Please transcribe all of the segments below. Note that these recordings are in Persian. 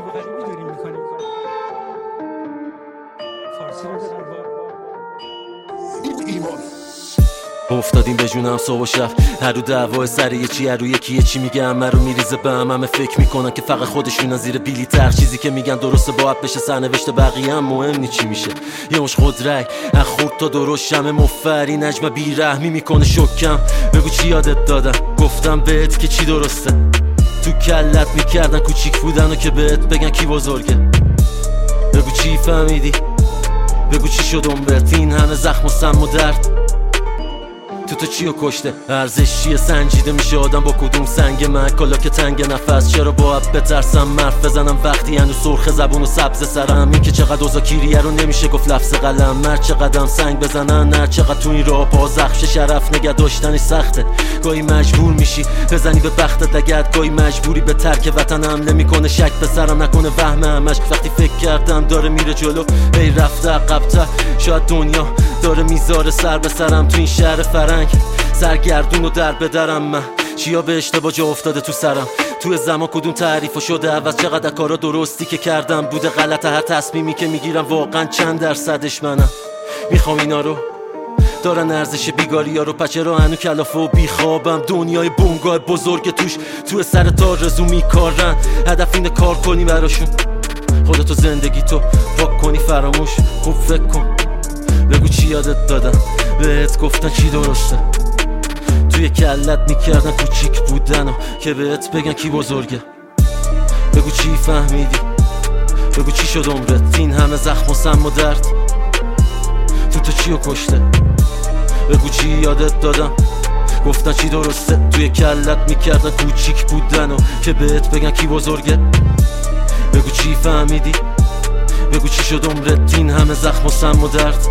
غریبی داری میکنی. فارسی رو افتادیم به جونم صبح و شب، هر رو دعوای سر یکی، هر رو یکی چی میگه همه رو میریزه به همه فکر میکنن که فقط خودشونن زیر بیلیت. هر چیزی که میگن درسته باید بشه، سرنوشت بقیه هم مهم نی چی میشه. یه مش خود رای از خورد تا درست شمه مفری نجمه بیرحمی میکنه شکم. بگو چی یادت دادم، گفتم بهت که چی درسته. تو کلت میکردن کوچیک بودن و که بهت بگن کی بزرگه. بگو چی فهمیدی، بگو چی شد عمرت، این همه زخم و سم و درد تو چیو کشته. ارزش چیه سنجیده میشه آدم با کدوم سنگ مکالا که تنگ نفس. چرا باید بترسم مرف بزنم وقتی هنوز سرخ زبون و سبز سرم. این که چقدر اوزاکیریه رو نمیشه گفت لفظ قلم. مرد چقدر سنگ بزنن، نه چقدر تو این راه پا زخش. شرف نگه داشتنش سخته، گاهی مجبور میشی بزنی به بختت لگد. گاهی مجبوری به ترک وطن حمله میکنه شک به سرم، نکنه وهم همش. وقتی فکر کردم داره میره جلو هی رفته عقب‌تر. شاید دنیا داره میذاره سر به سرم تو این شهر فرنگ. سرگردون و در بدرم من چیا به اشتباه جا افتاده تو سرم. توی زمان کدوم تعریف شده عوض، چقدر کارا درستی که کردم بوده غلط. هر تصمیمی که میگیرم واقعا چند درصدش منم. میخوام اینا رو دارن ارزش بیگاری ها رو، پچه رو هنو کلافه و بیخوابم. دنیای بونگاه بزرگ توش توی سر تا رزو میکارن. هدف اینه کار کنی براشون، خودتو زندگی تو پاک کنی فراموش. خوب فکر کن، بگو چی یادت دادم، بهت گفتن چی درسته. توی کلت میکردن کوچیک بودن و که بهت بگن کی بزرگه. بگو چی فهمیدی، بگو چی شد عمرت، این همه زخم و سم و درد تو چیو کشته. بگو چی یادت دادم، گفتن چی درسته. توی کلت میکردن کوچیک بودن و که بهت بگن کی بزرگه. بگو چی فهمیدی، بگو چی شد عمرت، این همه زخم و سم و درد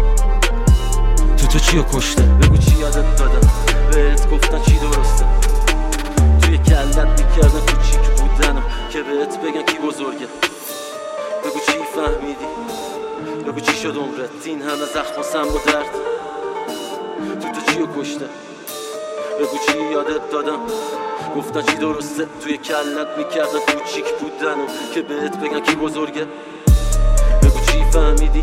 تو چیو کشته. بگو چی یادت دادم، بهت گفتن چی درسته. توی کلت میکردن کوچیک بودن و که بهت بگن کی بزرگه. بگو چی فهمیدی، بگو چی شد عمرت، این همه زخم و سم و درد تو چیو کشته. بگو چی یادت دادم، گفتن چی درسته. توی کلت میکردن کوچیک بودن و که بهت بگن کی بزرگه. بگو چی فهمیدی،